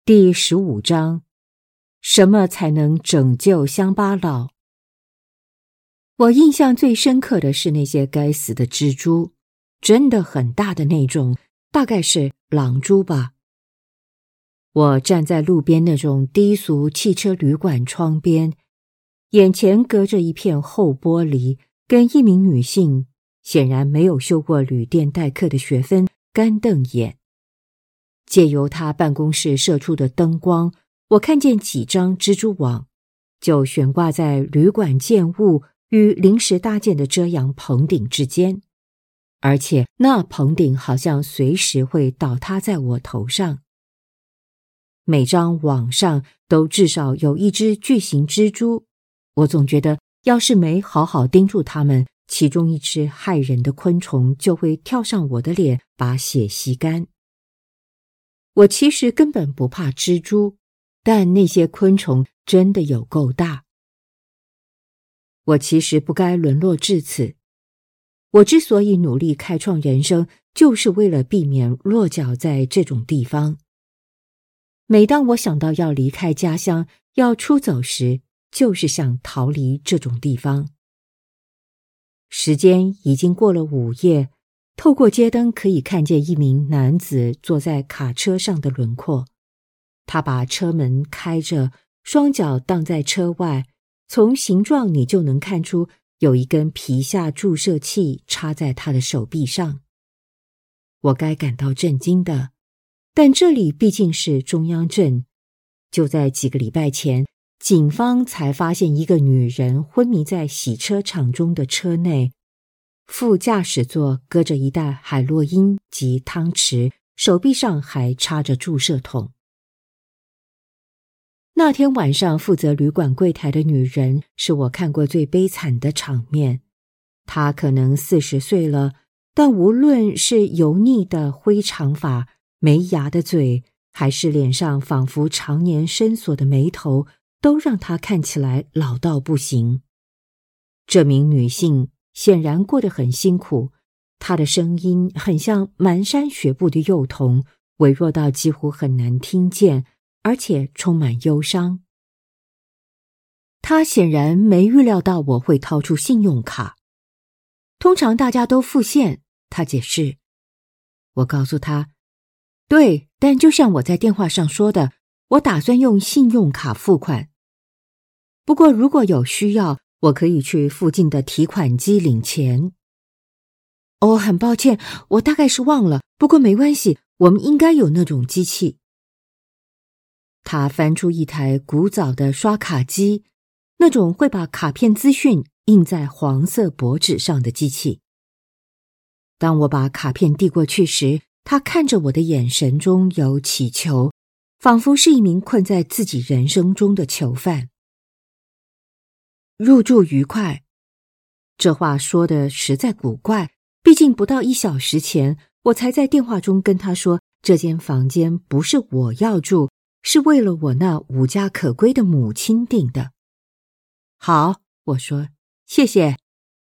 第15章，什么才能拯救乡巴佬？我印象最深刻的是那些该死的蜘蛛，真的很大的那种，大概是狼蛛吧。我站在路边那种低俗汽车旅馆窗边，眼前隔着一片厚玻璃，跟一名女性显然没有修过旅店代课的学分干瞪眼。借由他办公室射出的灯光，我看见几张蜘蛛网，就悬挂在旅馆建物与临时搭建的遮阳棚顶之间，而且那棚顶好像随时会倒塌在我头上。每张网上都至少有一只巨型蜘蛛，我总觉得要是没好好盯住它们，其中一只害人的昆虫就会跳上我的脸，把血吸干。我其实根本不怕蜘蛛，但那些昆虫真的有够大。我其实不该沦落至此。我之所以努力开创人生，就是为了避免落脚在这种地方。每当我想到要离开家乡，要出走时，就是想逃离这种地方。时间已经过了午夜，透过街灯可以看见一名男子坐在卡车上的轮廓。他把车门开着，双脚荡在车外，从形状你就能看出有一根皮下注射器插在他的手臂上。我该感到震惊的，但这里毕竟是中央镇。就在几个礼拜前，警方才发现一个女人昏迷在洗车场中的车内，副驾驶座搁着一袋海洛因及汤匙，手臂上还插着注射筒。那天晚上负责旅馆柜台的女人是我看过最悲惨的场面。她可能40岁了，但无论是油腻的灰长发、没牙的嘴，还是脸上仿佛常年深锁的眉头，都让她看起来老到不行。这名女性显然过得很辛苦，她的声音很像蹒跚学步的幼童，微弱到几乎很难听见，而且充满忧伤。她显然没预料到我会掏出信用卡。通常大家都付现，她解释。我告诉她，对，但就像我在电话上说的，我打算用信用卡付款。不过如果有需要，我可以去附近的提款机领钱。哦，很抱歉，我大概是忘了，不过没关系，我们应该有那种机器。他翻出一台古早的刷卡机，那种会把卡片资讯印在黄色薄纸上的机器。当我把卡片递过去时，他看着我的眼神中有乞求，仿佛是一名困在自己人生中的囚犯。入住愉快。这话说的实在古怪，毕竟不到1小时前，我才在电话中跟他说，这间房间不是我要住，是为了我那无家可归的母亲订的。好，我说，谢谢。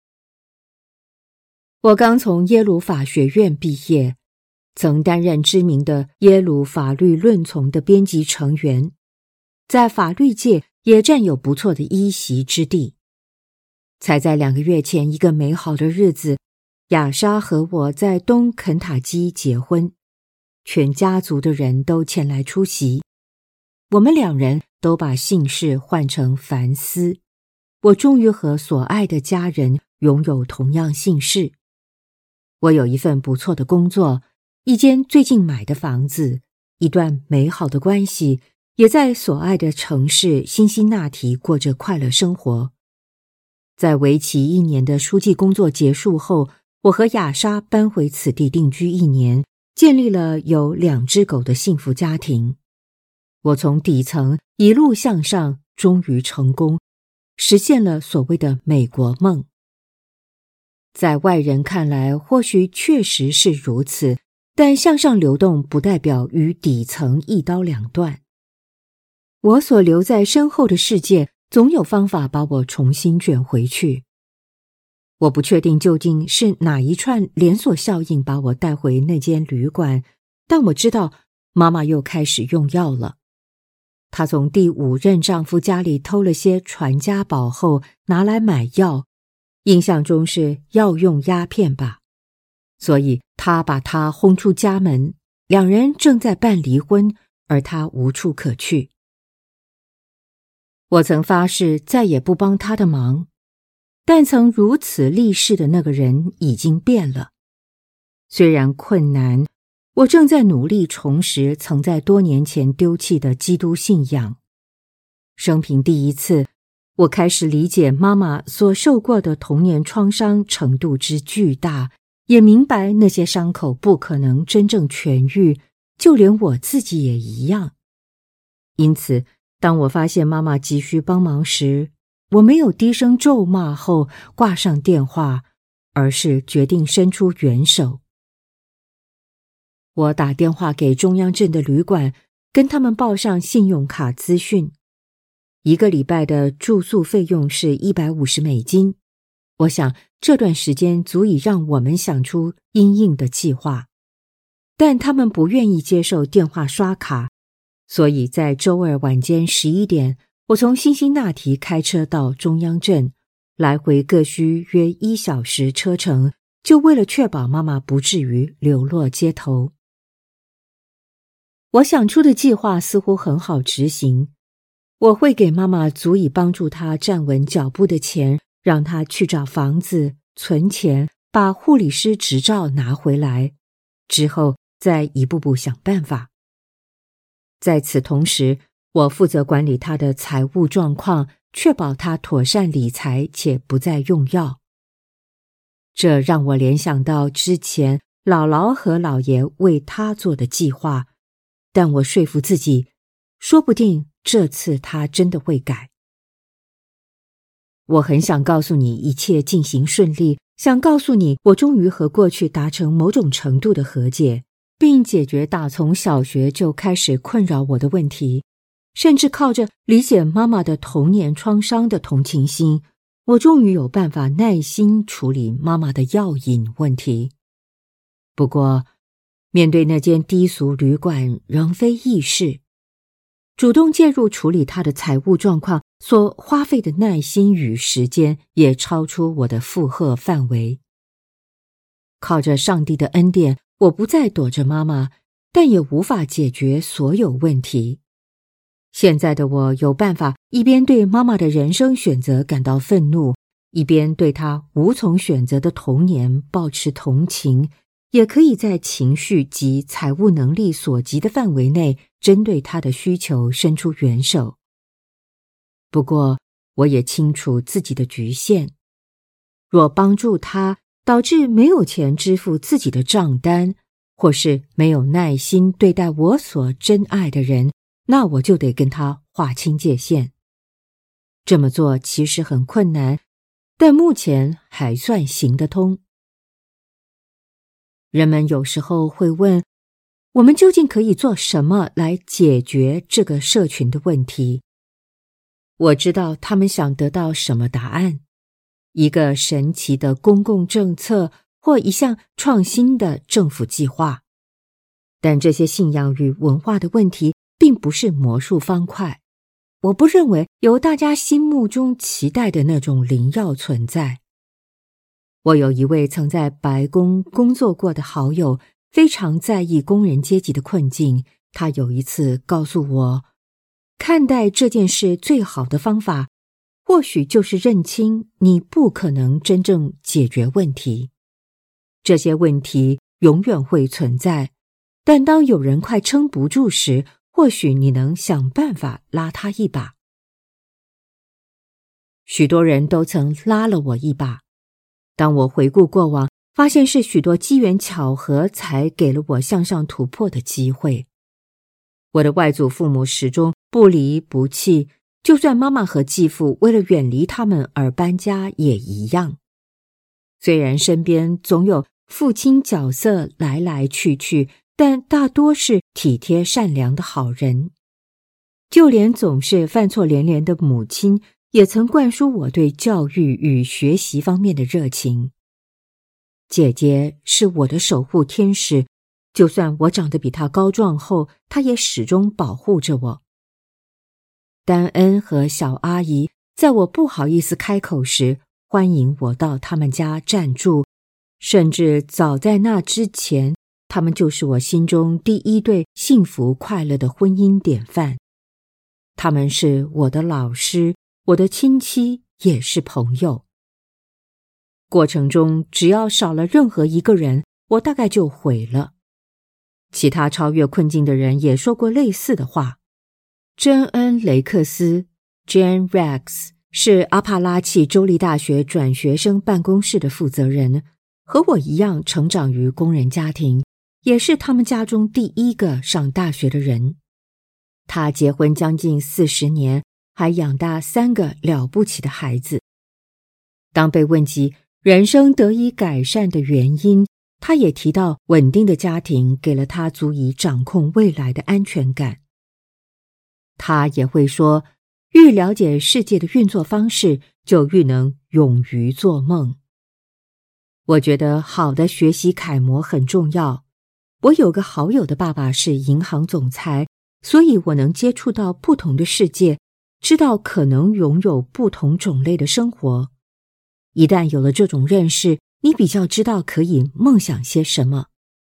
我刚从耶鲁法学院毕业，曾担任知名的耶鲁法律论丛的编辑成员，在法律界也占有不错的一席之地。才在2个月前一个美好的日子，雅莎和我在东肯塔基结婚，全家族的人都前来出席。我们2人都把姓氏换成凡斯，我终于和所爱的家人拥有同样姓氏。我有一份不错的工作，一间最近买的房子，一段美好的关系，也在所爱的城市辛辛那提过着快乐生活。在为期1年的书记工作结束后，我和雅莎搬回此地定居1年，建立了有2只狗的幸福家庭。我从底层一路向上，终于成功，实现了所谓的美国梦。在外人看来，或许确实是如此，但向上流动不代表与底层一刀两断。我所留在身后的世界，总有方法把我重新卷回去。我不确定究竟是哪一串连锁效应把我带回那间旅馆，但我知道妈妈又开始用药了。 她从第5任丈夫家里偷了些传家宝后拿来买药，印象中是药用鸦片吧，所以她把他轰出家门，两人正在办离婚，而他无处可去。我曾发誓再也不帮他的忙，但曾如此立誓的那个人已经变了。虽然困难，我正在努力重拾曾在多年前丢弃的基督信仰。生平第一次，我开始理解妈妈所受过的童年创伤程度之巨大，也明白那些伤口不可能真正痊愈，就连我自己也一样。因此，当我发现妈妈急需帮忙时，我没有低声咒骂后挂上电话，而是决定伸出援手。我打电话给中央镇的旅馆，跟他们报上信用卡资讯。1个礼拜的住宿费用是$150，我想这段时间足以让我们想出因应的计划。但他们不愿意接受电话刷卡，所以在周二晚间11点，我从辛辛那提开车到中央镇，来回各需约1小时车程，就为了确保妈妈不至于流落街头。我想出的计划似乎很好执行，我会给妈妈足以帮助她站稳脚步的钱，让她去找房子、存钱，把护理师执照拿回来，之后再一步步想办法。在此同时，我负责管理她的财务状况，确保她妥善理财且不再用药。这让我联想到之前姥姥和姥爷为她做的计划，但我说服自己，说不定这次她真的会改。我很想告诉你一切进行顺利，想告诉你我终于和过去达成某种程度的和解，并解决打从小学就开始困扰我的问题，甚至靠着理解妈妈的童年创伤的同情心，我终于有办法耐心处理妈妈的药瘾问题。不过，面对那间低俗旅馆仍非易事，主动介入处理她的财务状况所花费的耐心与时间也超出我的负荷范围。靠着上帝的恩典，我不再躲着妈妈，但也无法解决所有问题。现在的我有办法一边对妈妈的人生选择感到愤怒，一边对她无从选择的童年抱持同情，也可以在情绪及财务能力所及的范围内，针对她的需求伸出援手。不过，我也清楚自己的局限。若帮助她导致没有钱支付自己的账单，或是没有耐心对待我所珍爱的人，那我就得跟他划清界限。这么做其实很困难，但目前还算行得通。人们有时候会问，我们究竟可以做什么来解决这个社群的问题？我知道他们想得到什么答案，一个神奇的公共政策或一项创新的政府计划。但这些信仰与文化的问题并不是魔术方块，我不认为有大家心目中期待的那种灵药存在。我有一位曾在白宫工作过的好友，非常在意工人阶级的困境。他有一次告诉我，看待这件事最好的方法，或许就是认清你不可能真正解决问题。这些问题永远会存在，但当有人快撑不住时，或许你能想办法拉他一把。许多人都曾拉了我一把。当我回顾过往，发现是许多机缘巧合才给了我向上突破的机会。我的外祖父母始终不离不弃，就算妈妈和继父为了远离他们而搬家也一样。虽然身边总有父亲角色来来去去，但大多是体贴善良的好人。就连总是犯错连连的母亲，也曾灌输我对教育与学习方面的热情。姐姐是我的守护天使，就算我长得比她高壮后，她也始终保护着我。 丹恩和小阿姨在我不好意思开口时，欢迎我到他们家暂住，甚至早在那之前，他们就是我心中第一对幸福快乐的婚姻典范。他们是我的老师，我的亲戚，也是朋友。过程中只要少了任何一个人，我大概就毁了。其他超越困境的人也说过类似的话。珍恩·雷克斯 Jane Rex 是阿帕拉契州立大学转学生办公室的负责人，和我一样成长于工人家庭，也是他们家中第一个上大学的人。他结婚将近40年，还养大3个了不起的孩子。当被问及人生得以改善的原因，他也提到稳定的家庭给了他足以掌控未来的安全感。他也会说，愈了解世界的运作方式，就愈能勇于做梦。我觉得好的学习楷模很重要。我有个好友的爸爸是银行总裁，所以我能接触到不同的世界，知道可能拥有不同种类的生活。一旦有了这种认识，你比较知道可以梦想些什么。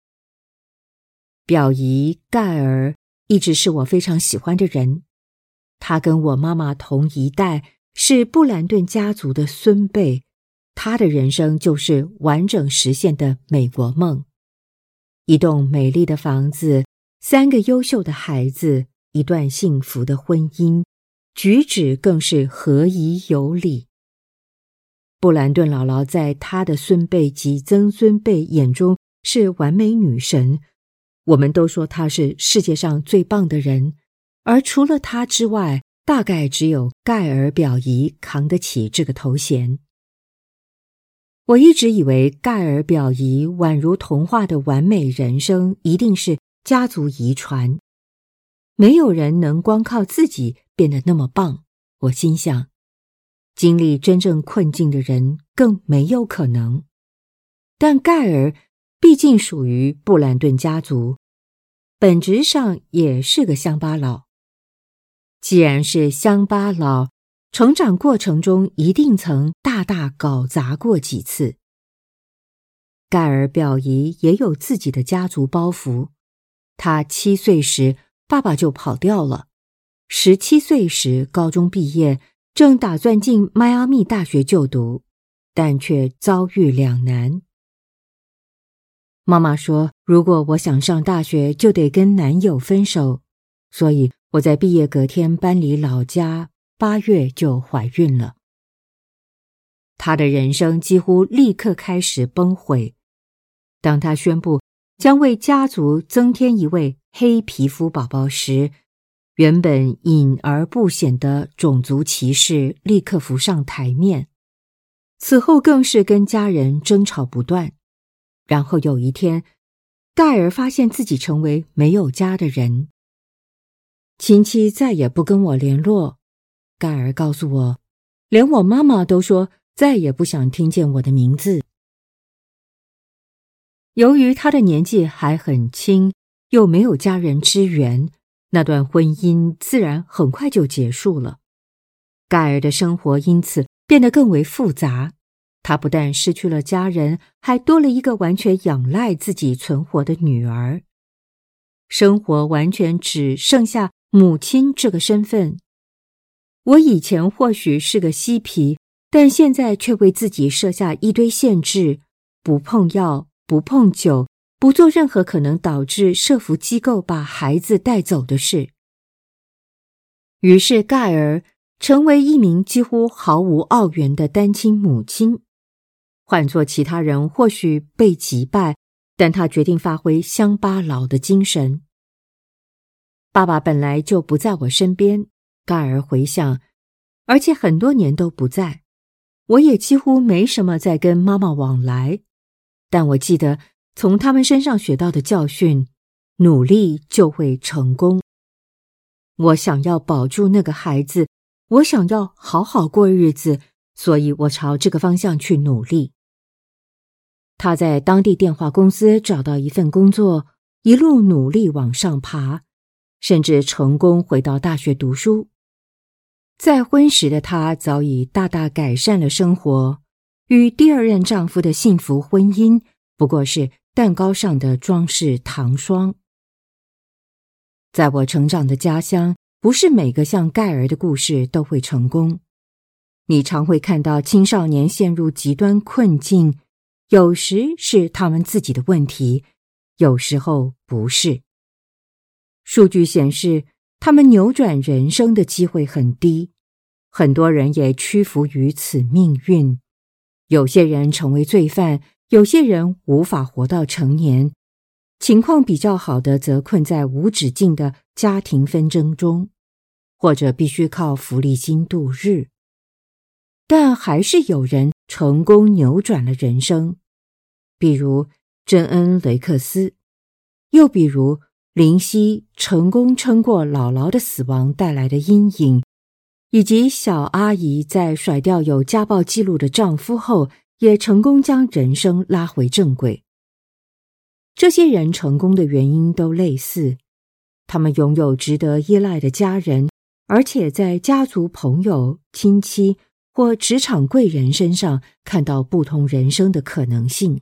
表姨盖尔一直是我非常喜欢的人，他跟我妈妈同一代，是布兰顿家族的孙辈，他的人生就是完整实现的美国梦。一栋美丽的房子，3个优秀的孩子，一段幸福的婚姻，举止更是合宜有礼。布兰顿姥姥在她的孙辈及曾孙辈眼中是完美女神，我们都说她是世界上最棒的人，而除了她之外，大概只有盖尔表姨扛得起这个头衔。我一直以为盖尔表姨宛如童话的完美人生一定是家族遗传，没有人能光靠自己变得那么棒，我心想。经历真正困境的人更没有可能。但盖尔毕竟属于布兰顿家族，本质上也是个乡巴佬。既然是乡巴佬，成长过程中一定曾大大搞砸过几次。盖尔表姨也有自己的家族包袱。她7岁时，爸爸就跑掉了。17岁时，高中毕业，正打算进迈阿密大学就读，但却遭遇两难。妈妈说，如果我想上大学，就得跟男友分手，所以我在毕业隔天搬离老家，8月就怀孕了。她的人生几乎立刻开始崩毁。当她宣布将为家族增添一位黑皮肤宝宝时，原本隐而不显的种族歧视立刻浮上台面。此后更是跟家人争吵不断。然后有一天，盖尔发现自己成为没有家的人。亲戚再也不跟我联络。盖尔告诉我，连我妈妈都说再也不想听见我的名字。由于他的年纪还很轻，又没有家人支援，那段婚姻自然很快就结束了。盖尔的生活因此变得更为复杂，他不但失去了家人，还多了一个完全仰赖自己存活的女儿。生活完全只剩下母亲这个身份。我以前或许是个嬉皮，但现在却为自己设下一堆限制，不碰药，不碰酒，不做任何可能导致社福机构把孩子带走的事。于是盖尔成为一名几乎毫无奥援的单亲母亲。换作其他人或许被击败，但他决定发挥乡巴佬的精神。爸爸本来就不在我身边，盖尔回想，而且很多年都不在。我也几乎没什么再跟妈妈往来，但我记得从他们身上学到的教训，努力就会成功。我想要保住那个孩子，我想要好好过日子，所以我朝这个方向去努力。他在当地电话公司找到一份工作，一路努力往上爬，甚至成功回到大学读书。 再婚时的她早已大大改善了生活，与第二任丈夫的幸福婚姻不过是蛋糕上的装饰糖霜。在我成长的家乡，不是每个像盖尔的故事都会成功。你常会看到青少年陷入极端困境，有时是他们自己的问题，有时候不是。数据显示，他们扭转人生的机会很低，很多人也屈服于此命运。有些人成为罪犯，有些人无法活到成年，情况比较好的则困在无止境的家庭纷争中，或者必须靠福利金度日。但还是有人成功扭转了人生，比如珍恩·雷克斯，又比如林夕成功撑过姥姥的死亡带来的阴影，以及小阿姨在甩掉有家暴记录的丈夫后，也成功将人生拉回正轨。这些人成功的原因都类似，他们拥有值得依赖的家人，而且在家族、朋友、亲戚或职场贵人身上看到不同人生的可能性。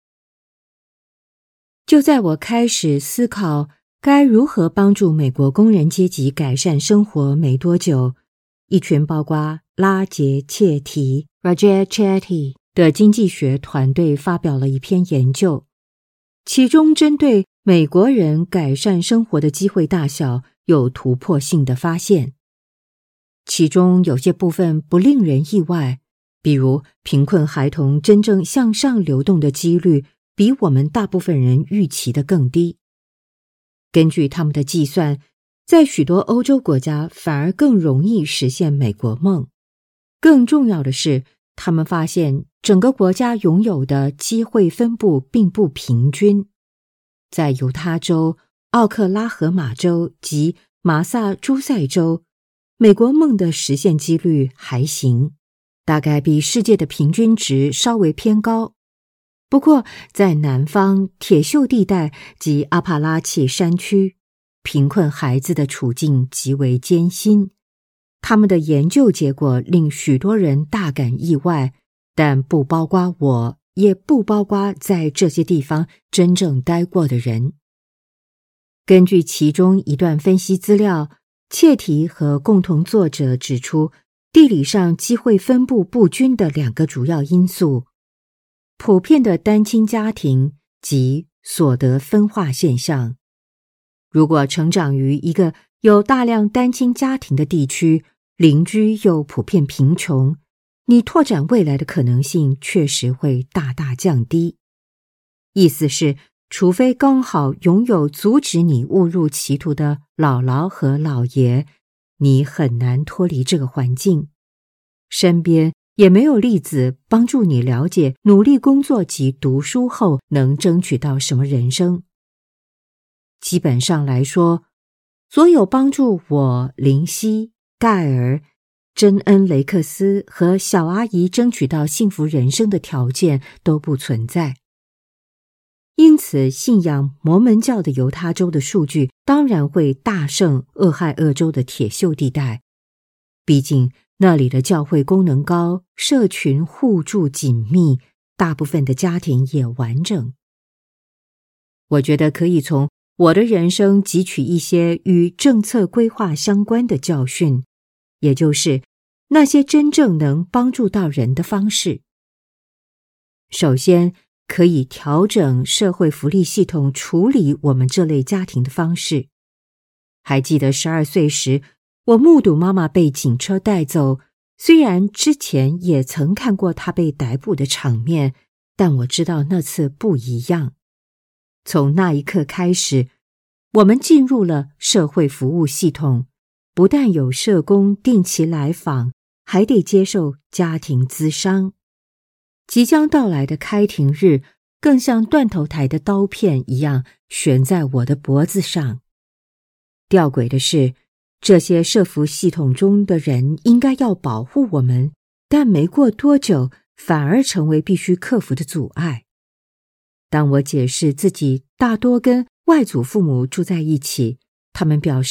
就在我开始思考该如何帮助美国工人阶级改善生活没多久，一群包括拉杰切提 Rajat Chetty 的经济学团队发表了一篇研究，其中针对美国人改善生活的机会大小有突破性的发现。其中有些部分不令人意外，比如贫困孩童真正向上流动的几率比我们大部分人预期的更低。根据他们的计算，在许多欧洲国家反而更容易实现美国梦。更重要的是，他们发现整个国家拥有的机会分布并不平均。在犹他州、奥克拉荷马州及马萨诸塞州，美国梦的实现几率还行，大概比世界的平均值稍微偏高。不过，在南方铁锈地带及阿帕拉契山区，贫困孩子的处境极为艰辛。他们的研究结果令许多人大感意外，但不包括我，也不包括在这些地方真正待过的人。根据其中一段分析资料，切提和共同作者指出，地理上机会分布不均的两个主要因素：普遍的单亲家庭及所得分化现象。如果成长于一个有大量单亲家庭的地区，邻居又普遍贫穷，你拓展未来的可能性确实会大大降低。意思是，除非刚好拥有阻止你误入歧途的姥姥和姥爷，你很难脱离这个环境。身边也没有例子帮助你了解努力工作及读书后能争取到什么人生。基本上来说，所有帮助我、林夕、盖尔、珍恩·雷克斯和小阿姨争取到幸福人生的条件都不存在。因此，信仰摩门教的犹他州的数据当然会大胜俄亥俄州的铁锈地带。毕竟那里的教会功能高，社群互助紧密，大部分的家庭也完整。我觉得可以从我的人生汲取一些与政策规划相关的教训，也就是那些真正能帮助到人的方式。首先，可以调整社会福利系统处理我们这类家庭的方式。还记得12岁时，我目睹妈妈被警车带走，虽然之前也曾看过她被逮捕的场面，但我知道那次不一样。从那一刻开始，我们进入了社会服务系统，不但有社工定期来访，还得接受家庭咨商。即将到来的开庭日，更像断头台的刀片一样悬在我的脖子上。吊诡的是，这些社福系统中的人应该要保护我们，但没过多久，反而成为必须克服的阻碍。当我解释自己大多跟外祖父母住在一起，他们表示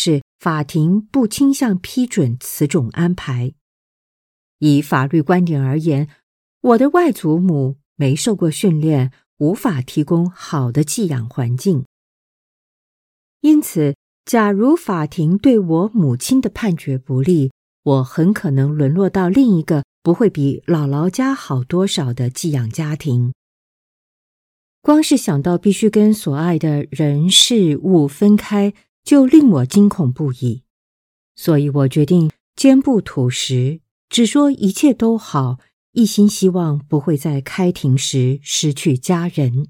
法庭不倾向批准此种安排。以法律观点而言，我的外祖母没受过训练，无法提供好的寄养环境。因此，假如法庭对我母亲的判决不利，我很可能沦落到另一个不会比姥姥家好多少的寄养家庭。光是想到必须跟所爱的人事物分开，就令我惊恐不已。所以我决定坚不吐实，只说一切都好，一心希望不会在开庭时失去家人。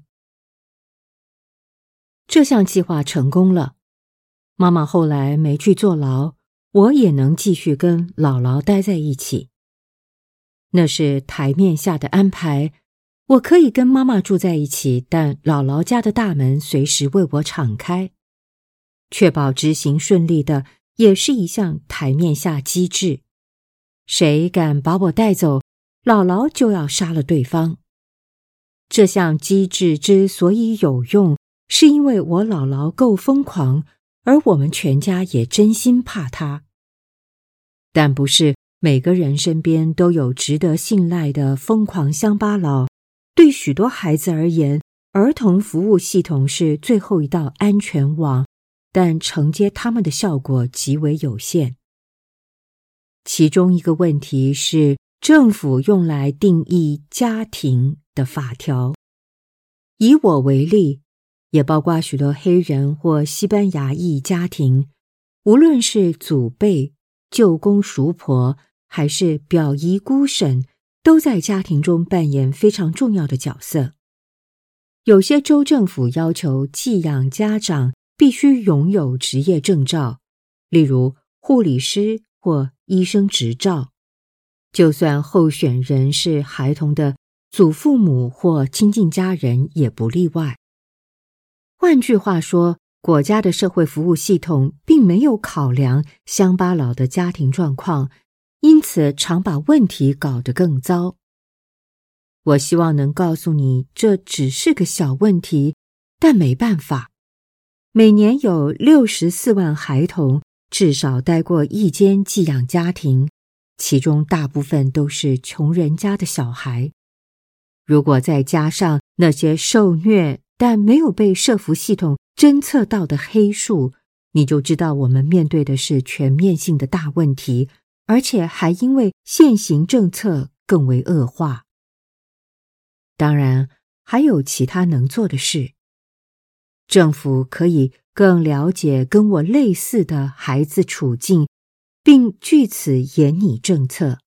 这项计划成功了，妈妈后来没去坐牢，我也能继续跟姥姥待在一起。那是台面下的安排，我可以跟妈妈住在一起，但姥姥家的大门随时为我敞开。确保执行顺利的也是一项台面下机制，谁敢把我带走，姥姥就要杀了对方。这项机制之所以有用，是因为我姥姥够疯狂，而我们全家也真心怕她。但不是每个人身边都有值得信赖的疯狂乡巴佬，对许多孩子而言，儿童服务系统是最后一道安全网，但承接他们的效果极为有限。其中一个问题是政府用来定义家庭的法条。以我为例，也包括许多黑人或西班牙裔家庭，无论是祖辈、舅公叔婆还是表姨姑婶，都在家庭中扮演非常重要的角色。有些州政府要求寄养家长必须拥有职业证照，例如护理师或医生执照，就算候选人是孩童的祖父母或亲近家人也不例外。换句话说，国家的社会服务系统并没有考量乡巴佬的家庭状况，因此常把问题搞得更糟。我希望能告诉你，这只是个小问题，但没办法。每年有64万孩童至少待过一间寄养家庭，其中大部分都是穷人家的小孩。如果再加上那些受虐但没有被社福系统侦测到的黑数，你就知道我们面对的是全面性的大问题，而且还因为现行政策更为恶化。当然，还有其他能做的事。政府可以更了解跟我类似的孩子处境，并据此研拟政策。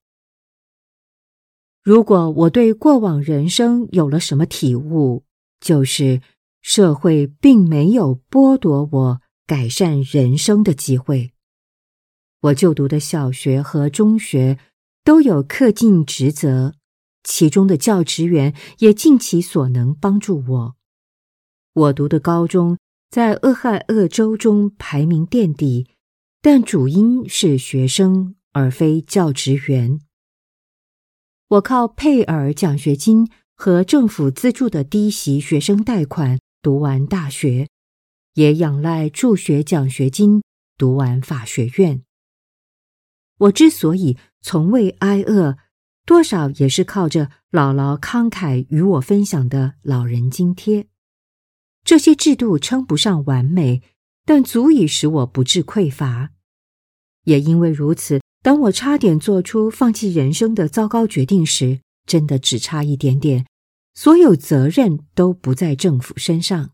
如果我对过往人生有了什么体悟，就是社会并没有剥夺我改善人生的机会。我就读的小学和中学都有恪尽职责，其中的教职员也尽其所能帮助我。我读的高中在俄亥俄州中排名垫底，但主因是学生而非教职员。我靠佩尔奖学金和政府资助的低息学生贷款读完大学，也仰赖助学奖学金读完法学院。我之所以从未挨饿，多少也是靠着姥姥慷慨与我分享的老人津贴。这些制度称不上完美，但足以使我不致匮乏。也因为如此，当我差点做出放弃人生的糟糕决定时，真的只差一点点，所有责任都不在政府身上。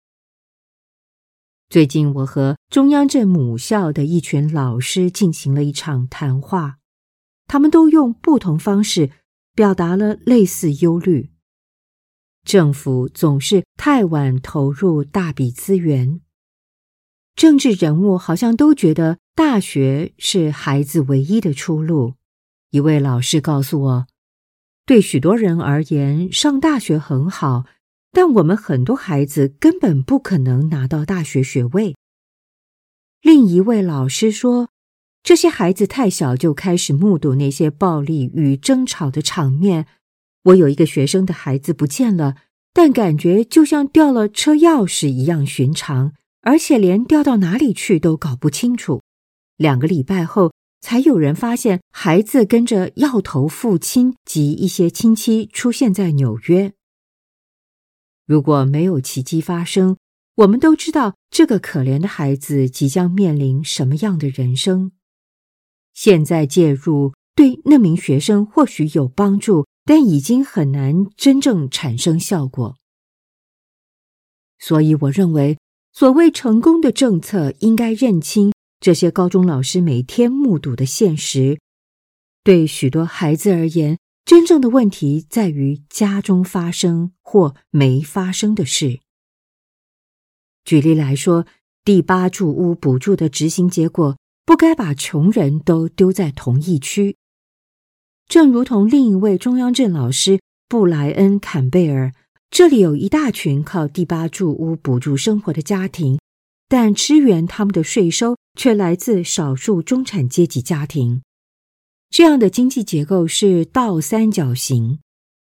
最近我和中央镇母校的一群老师进行了一场谈话，他们都用不同方式表达了类似忧虑。政府总是太晚投入大笔资源，政治人物好像都觉得大学是孩子唯一的出路。一位老师告诉我，对许多人而言，上大学很好，但我们很多孩子根本不可能拿到大学学位。另一位老师说，这些孩子太小就开始目睹那些暴力与争吵的场面。我有一个学生的孩子不见了，但感觉就像掉了车钥匙一样寻常，而且连掉到哪里去都搞不清楚。 2个礼拜后，才有人发现孩子跟着要头父亲及一些亲戚出现在纽约。如果没有奇迹发生，我们都知道这个可怜的孩子即将面临什么样的人生。现在介入对那名学生或许有帮助，但已经很难真正产生效果。所以我认为，所谓成功的政策应该认清这些高中老师每天目睹的现实。对许多孩子而言，真正的问题在于家中发生或没发生的事。举例来说，第8住屋补助的执行结果不该把穷人都丢在同一区。正如同另一位中央镇老师布莱恩·坎贝尔，这里有一大群靠第8住屋补助生活的家庭，但支援他们的税收却来自少数中产阶级家庭。这样的经济结构是倒三角形。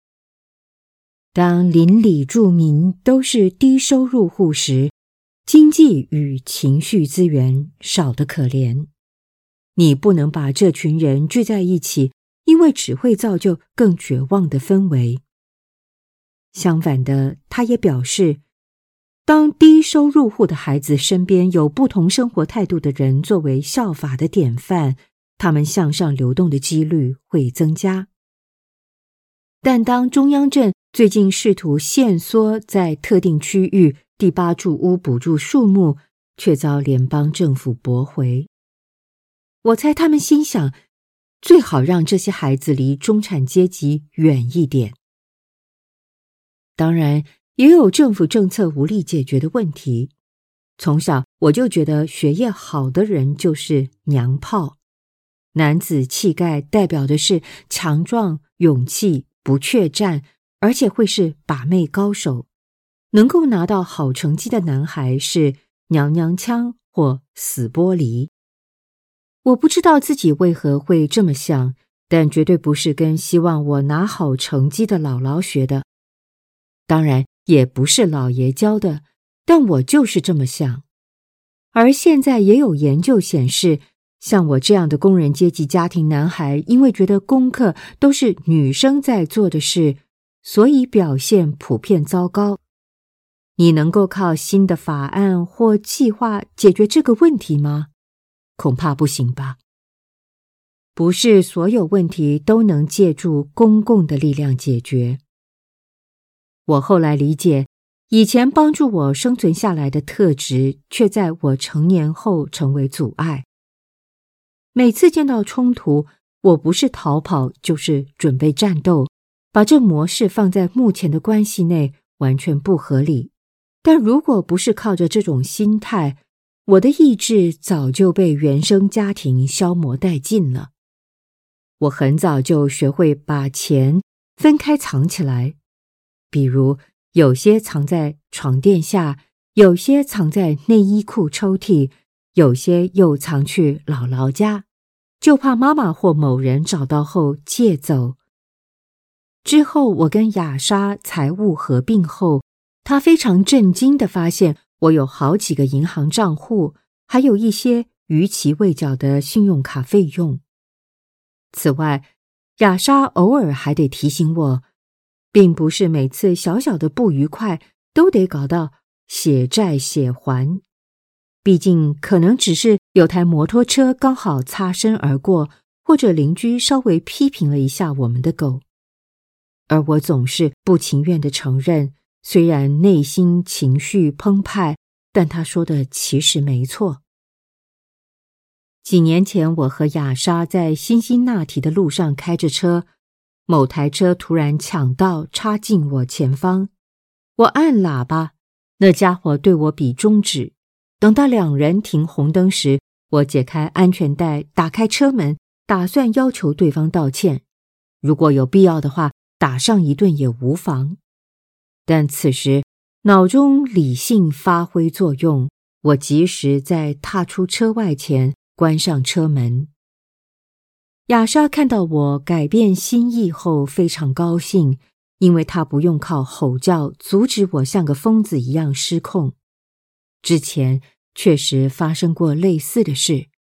当邻里住民都是低收入户时，经济与情绪资源少得可怜。你不能把这群人聚在一起，因为只会造就更绝望的氛围。相反的，他也表示，当低收入户的孩子身边有不同生活态度的人作为效法的典范，他们向上流动的几率会增加。但当中央镇最近试图限缩在特定区域第8住屋补助数目，却遭联邦政府驳回。我猜他们心想，最好让这些孩子离中产阶级远一点。当然，也有政府政策无力解决的问题。从小我就觉得学业好的人就是娘炮。男子气概代表的是强壮、勇气、不怯战，而且会是把妹高手。能够拿到好成绩的男孩是娘娘腔或死玻璃。我不知道自己为何会这么想，但绝对不是跟希望我拿好成绩的姥姥学的。当然，也不是老爷教的，但我就是这么想。而现在也有研究显示，像我这样的工人阶级家庭男孩，因为觉得功课都是女生在做的事，所以表现普遍糟糕。你能够靠新的法案或计划解决这个问题吗？恐怕不行吧。不是所有问题都能借助公共的力量解决。我后来理解，以前帮助我生存下来的特质，却在我成年后成为阻碍。每次见到冲突，我不是逃跑，就是准备战斗。把这模式放在目前的关系内，完全不合理。但如果不是靠着这种心态，我的意志早就被原生家庭消磨殆尽了。我很早就学会把钱分开藏起来，比如有些藏在床垫下，有些藏在内衣裤抽屉，有些又藏去姥姥家，就怕妈妈或某人找到后借走。之后我跟雅莎财务合并后，她非常震惊地发现我有好几个银行账户，还有一些逾期未缴的信用卡费用。此外，雅莎偶尔还得提醒我，并不是每次小小的不愉快都得搞到血债血还。毕竟可能只是有台摩托车刚好擦身而过，或者邻居稍微批评了一下我们的狗。而我总是不情愿地承认，虽然内心情绪澎湃，但他说的其实没错。几年前，我和雅莎在辛辛那提的路上开着车，某台车突然抢道插进我前方，我按喇叭，那家伙对我比中指。等到两人停红灯时，我解开安全带，打开车门，打算要求对方道歉，如果有必要的话，打上一顿也无妨。但此时脑中理性发挥作用，我及时在踏出车外前关上车门。雅莎看到我改变心意后非常高兴，因为她不用靠吼叫阻止我像个疯子一样失控。之前确实发生过类似的事，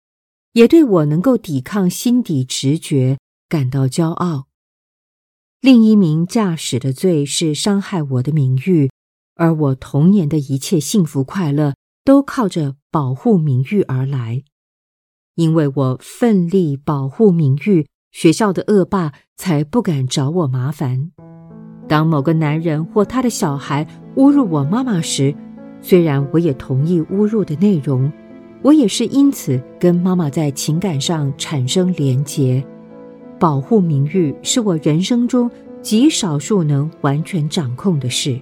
也对我能够抵抗心底直觉感到骄傲。另一名驾驶的罪是伤害我的名誉，而我童年的一切幸福快乐都靠着保护名誉而来。因为我奋力保护名誉，学校的恶霸才不敢找我麻烦。当某个男人或他的小孩侮辱我妈妈时，虽然我也同意侮辱的内容，我也是因此跟妈妈在情感上产生连结。保护名誉是我人生中极少数能完全掌控的事。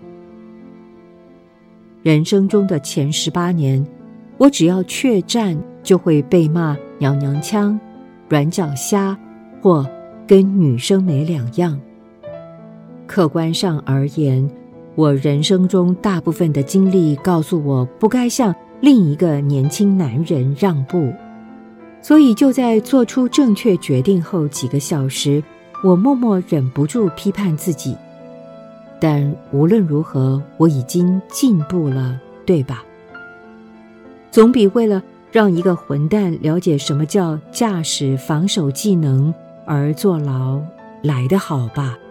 人生中的前18年，我只要怯战就会被骂娘娘腔、软脚虾或跟女生没两样。客观上而言，我人生中大部分的经历告诉我不该向另一个年轻男人让步，所以就在做出正确决定后几个小时，我默默忍不住批判自己。但无论如何，我已经进步了，对吧？总比为了让一个混蛋了解什么叫驾驶防守技能而坐牢来得好吧。